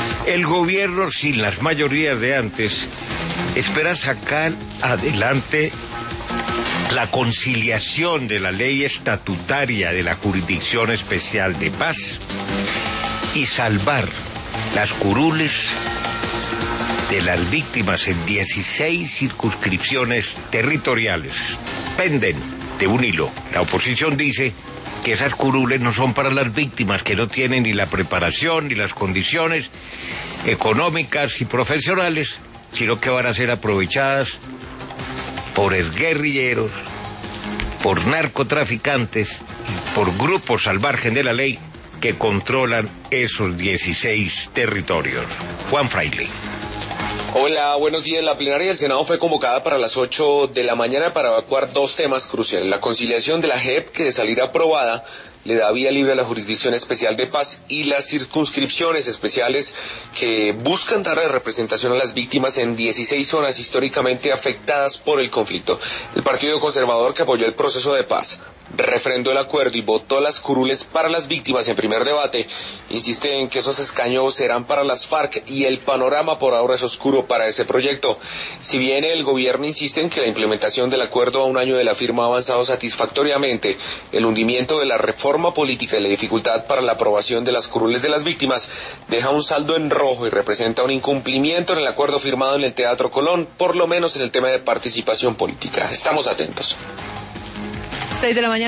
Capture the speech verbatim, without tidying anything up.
El gobierno, sin las mayorías de antes, espera sacar adelante la conciliación de la ley estatutaria de la Jurisdicción Especial de Paz y salvar las curules de las víctimas en dieciséis circunscripciones territoriales. Penden de un hilo. La oposición dice que esas curules no son para las víctimas, que no tienen ni la preparación ni las condiciones económicas y profesionales, sino que van a ser aprovechadas por exguerrilleros, por narcotraficantes, por grupos al margen de la ley que controlan esos dieciséis territorios. Juan Fraile. Hola, buenos días. La plenaria del Senado fue convocada para las ocho de la mañana para evacuar dos temas cruciales. La conciliación de la J E P, que de salir aprobada le da vía libre a la Jurisdicción Especial de Paz, y las circunscripciones especiales que buscan darle representación a las víctimas en dieciséis zonas históricamente afectadas por el conflicto. El Partido Conservador, que apoyó el proceso de paz, refrendó el acuerdo y votó las curules para las víctimas en primer debate, insiste en que esos escaños serán para las FARC y el panorama por ahora es oscuro para ese proyecto. Si bien el gobierno insiste en que la implementación del acuerdo a un año de la firma ha avanzado satisfactoriamente, el hundimiento de la reforma política y la dificultad para la aprobación de las curules de las víctimas deja un saldo en rojo y representa un incumplimiento en el acuerdo firmado en el Teatro Colón, por lo menos en el tema de participación política. Estamos atentos. seis de la mañana.